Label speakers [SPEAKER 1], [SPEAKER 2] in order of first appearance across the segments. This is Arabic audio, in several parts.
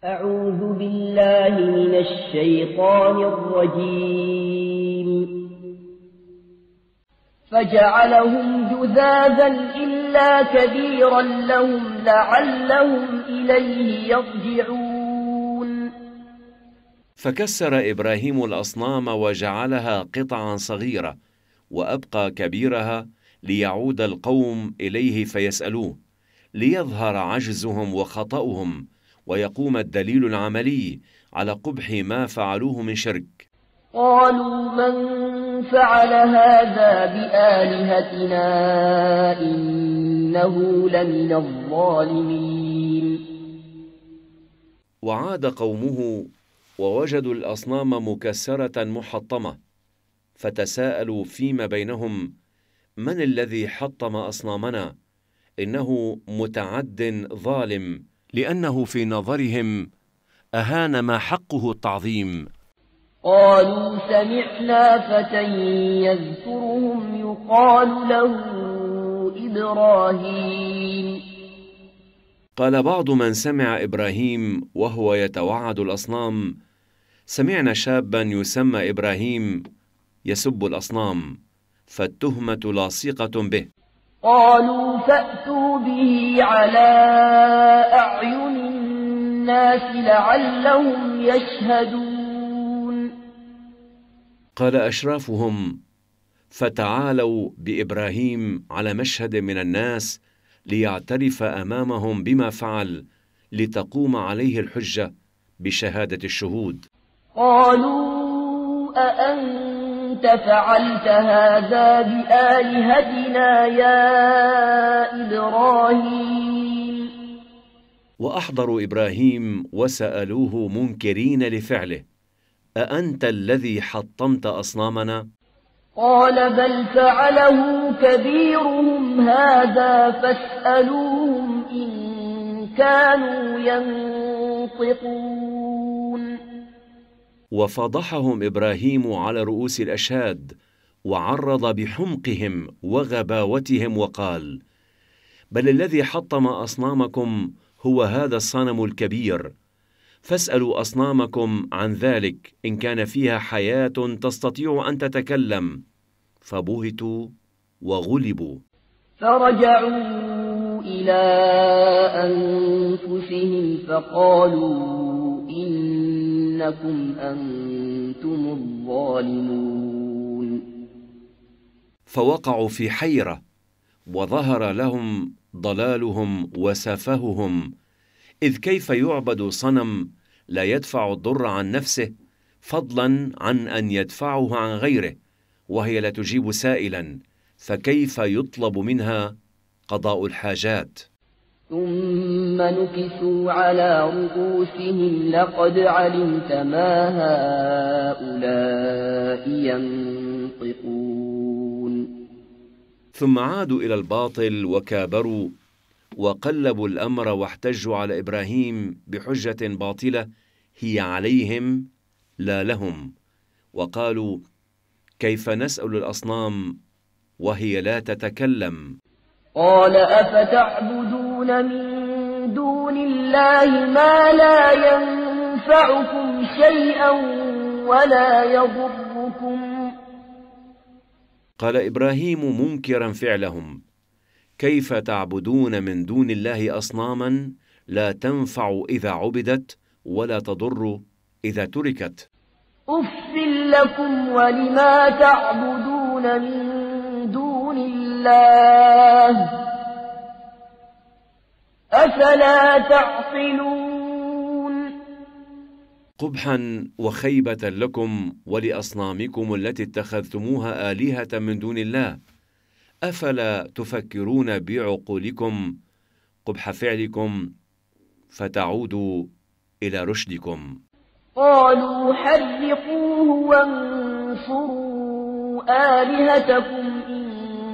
[SPEAKER 1] أعوذ بالله من الشيطان الرجيم. فجعلهم جذاذا إلا كبيرا لهم لعلهم إليه يرجعون.
[SPEAKER 2] فكسر إبراهيم الأصنام وجعلها قطعا صغيرة، وأبقى كبيرها ليعود القوم إليه فيسألوه، ليظهر عجزهم وخطأهم، ويقوم الدليل العملي على قبح ما فعلوه من شرك.
[SPEAKER 1] قالوا من فعل هذا بآلهتنا إنه لمن الظالمين.
[SPEAKER 2] وعاد قومه ووجدوا الأصنام مكسرة محطمة، فتساءلوا فيما بينهم: من الذي حطم أصنامنا؟ إنه متعد ظالم، لأنه في نظرهم أهان ما حقه التعظيم.
[SPEAKER 1] قالوا سمعنا فتى يذكرهم يقال له إبراهيم.
[SPEAKER 2] قال بعض من سمع إبراهيم وهو يتوعد الأصنام: سمعنا شابا يسمى إبراهيم يسب الأصنام، فالتهمة لاصقة به.
[SPEAKER 1] قالوا فأتوا به على أعين الناس لعلهم يشهدون.
[SPEAKER 2] قال أشرافهم: فتعالوا بإبراهيم على مشهد من الناس ليعترف أمامهم بما فعل، لتقوم عليه الحجة بشهادة الشهود.
[SPEAKER 1] قالوا أأنت فعلت هذا بآلهتنا يا إبراهيم؟
[SPEAKER 2] وأحضروا إبراهيم وسألوه منكرين لفعله: أأنت الذي حطمت أصنامنا؟
[SPEAKER 1] قال بل فعله كبيرهم هذا فاسألوهم إن كانوا ينطقون.
[SPEAKER 2] وفضحهم إبراهيم على رؤوس الأشهاد، وعرض بحمقهم وغباوتهم وقال: بل الذي حطم أصنامكم هو هذا الصنم الكبير، فاسألوا أصنامكم عن ذلك إن كان فيها حياة تستطيع أن تتكلم. فبهتوا وغلبوا،
[SPEAKER 1] فرجعوا إلى أنفسهم فقالوا إنكم أنتم الظالمون.
[SPEAKER 2] فوقعوا في حيرة، وظهر لهم ضلالهم وسفههم، إذ كيف يعبد صنم لا يدفع الضر عن نفسه، فضلا عن أن يدفعه عن غيره، وهي لا تجيب سائلا، فكيف يطلب منها قضاء الحاجات؟
[SPEAKER 1] ثم نكسوا على رؤوسهم لقد علمت ما هؤلاء ينطقون.
[SPEAKER 2] ثم عادوا إلى الباطل وكابروا وقلبوا الأمر، واحتجوا على إبراهيم بحجة باطلة هي عليهم لا لهم، وقالوا: كيف نسأل الأصنام وهي لا تتكلم؟
[SPEAKER 1] قال أفتعبدون من دون الله ما لا ينفعكم شيئا ولا يضركم.
[SPEAKER 2] قال إبراهيم منكرا فعلهم: كيف تعبدون من دون الله أصناما لا تنفع إذا عبدت ولا تضر إذا تركت؟
[SPEAKER 1] أف لكم ولما تعبدون من دون الله أفلا تعقلون.
[SPEAKER 2] قبحا وخيبة لكم ولأصنامكم التي اتخذتموها آلهة من دون الله، أفلا تفكرون بعقولكم؟ قبح فعلكم فتعودوا إلى رشدكم.
[SPEAKER 1] قالوا حرقوه وانصروا آلهتكم إن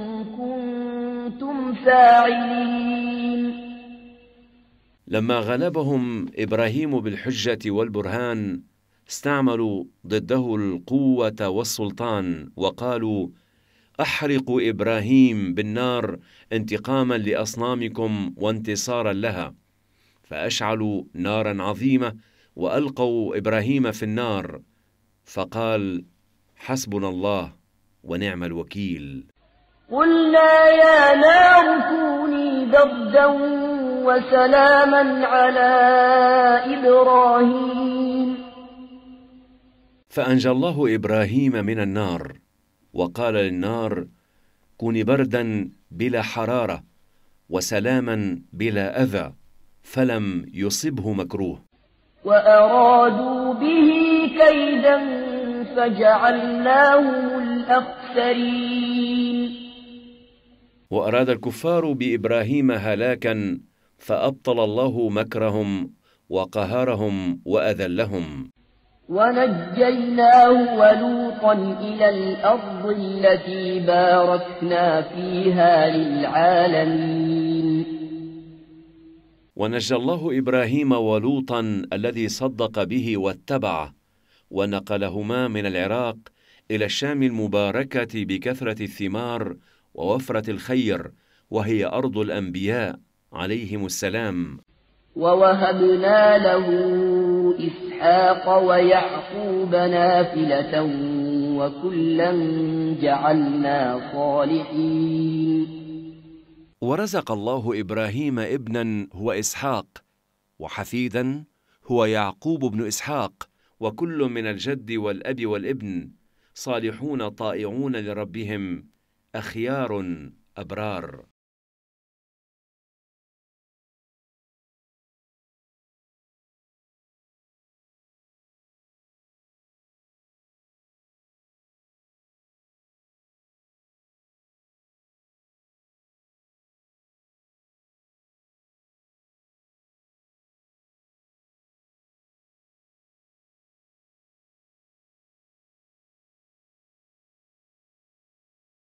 [SPEAKER 1] كنتم فاعلين.
[SPEAKER 2] لما غلبهم إبراهيم بالحجة والبرهان، استعملوا ضده القوة والسلطان، وقالوا: أحرقوا إبراهيم بالنار انتقاما لأصنامكم وانتصارا لها. فأشعلوا نارا عظيمة وألقوا إبراهيم في النار، فقال: حسبنا الله ونعم الوكيل.
[SPEAKER 1] قلنا يا نار كوني بردا وسلاما على إبراهيم.
[SPEAKER 2] فأنجى الله إبراهيم من النار، وقال للنار: كوني بردا بلا حرارة وسلاما بلا أذى، فلم يصبه مكروه.
[SPEAKER 1] وأرادوا به كيدا فجعلناهم الأخسرين.
[SPEAKER 2] وأراد الكفار بإبراهيم هلاكا، فأبطل الله مكرهم وقهرهم وأذلهم.
[SPEAKER 1] ونجيناه ولوطا إلى الأرض التي باركنا فيها للعالمين.
[SPEAKER 2] ونجى الله إبراهيم ولوطا الذي صدق به واتبعه، ونقلهما من العراق إلى الشام المباركة بكثرة الثمار ووفرة الخير، وهي أرض الأنبياء عليهم السلام.
[SPEAKER 1] ووهبنا له إسحاق ويعقوب نافلة وكلا جعلنا صالحين.
[SPEAKER 2] ورزق الله إبراهيم ابنا هو إسحاق، وحفيدا هو يعقوب بن إسحاق، وكل من الجد والأب والابن صالحون طائعون لربهم أخيار أبرار.